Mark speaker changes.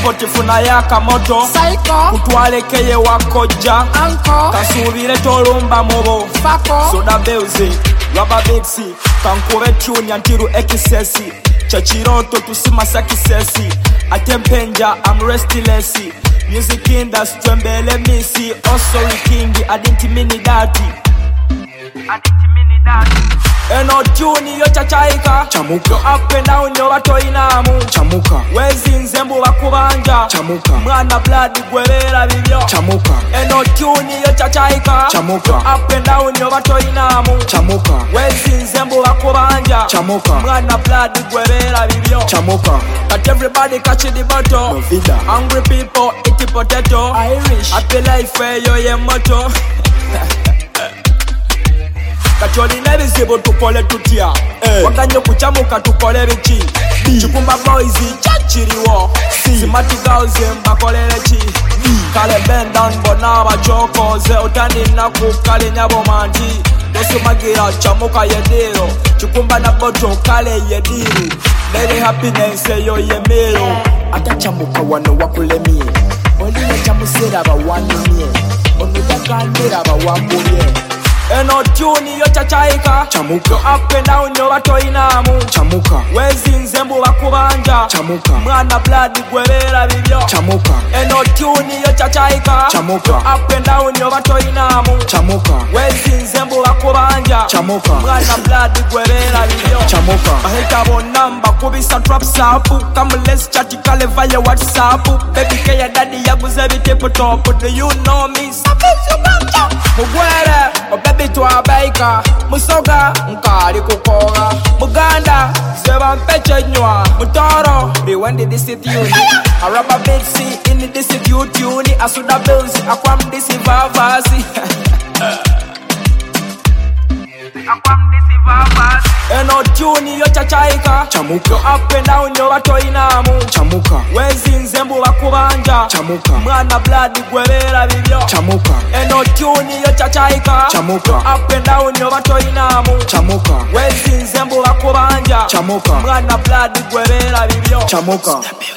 Speaker 1: Airport funa yaka moto
Speaker 2: Psycho
Speaker 1: kutwalekeye wakoja
Speaker 2: Uncle
Speaker 1: kasubire tolumba mubo
Speaker 2: Fako
Speaker 1: Soda Belzy Rubber Bixi kankube tune antiru ekisesi chachiroto tusima sakisesi atempenja I'm restless music industry mbele misi also king adinti mini dati eno tune yo chachaika
Speaker 3: Chamuka
Speaker 1: up and down yo batoinamu
Speaker 3: Chamuka
Speaker 1: wezi nzembu bakubanja
Speaker 3: Chamuka
Speaker 1: mwana blood gwebera bibyo
Speaker 3: Chamuka
Speaker 1: eno tune yo chachaika
Speaker 3: Chamuka
Speaker 1: up and down yo batoinamu
Speaker 3: Chamuka
Speaker 1: wezi nzembu bakubanja
Speaker 3: Chamuka
Speaker 1: mwana blood gwebera bibyo
Speaker 3: Chamuka
Speaker 1: Got everybody catching the bottle
Speaker 3: Movida
Speaker 1: hungry people eat potato Irish happy life where yo ye moto Kacholi nebizibu tukole tutia Wakanye kuchamuka tukole bichi Chikumba boys chachiriwo Simati girls mbakolele chi Kale bend down bona bachokoze Utani naku kale nyabo manji Dosumagira chamuka yediro Chikumba na boto kale yediru Daily happiness yo yemiro
Speaker 3: Ata chamuka wano wakulemie Oliye chamusera bawanumie Onudagandera bawambuye
Speaker 1: eno tune yo chachaika
Speaker 3: Chamuka
Speaker 1: up and down yo batoinamu
Speaker 3: Chamuka
Speaker 1: wezi nzembu bakubanja
Speaker 3: Chamuka
Speaker 1: mwana blood gwebera bibyo
Speaker 3: Chamuka
Speaker 1: eno tune yo chachaika
Speaker 3: Chamuka
Speaker 1: up and down yo batoinamu
Speaker 3: Chamuka
Speaker 1: wezi nzembu bakubanja
Speaker 3: Chamuka
Speaker 1: mwana blood gwebera bibyo
Speaker 3: Chamuka
Speaker 1: bahita bonamba kubisa trap sapu come let's chat kale via WhatsApp baby kaya daddy yaguze bitepo top do you know me mugwere o baby twabaika musoga nkali kukoga muganda seba mpeche nywa mutoro riwendi disituni araba Bixi in disituni asuda Belzy akwam disivavasi eno tune yo chachaika
Speaker 3: Chamuka
Speaker 1: up and down yo batoinamu
Speaker 3: Chamuka
Speaker 1: wezi nzembu bakubanja
Speaker 3: Chamuka
Speaker 1: mwana blood gwebera bibyo
Speaker 3: Chamuka
Speaker 1: eno tune yo chachaika
Speaker 3: Chamuka
Speaker 1: up and down yo batoinamu
Speaker 3: Chamuka
Speaker 1: wezi nzembu bakubanja
Speaker 3: Chamuka
Speaker 1: mwana blood gwebera bibyo
Speaker 3: Chamuka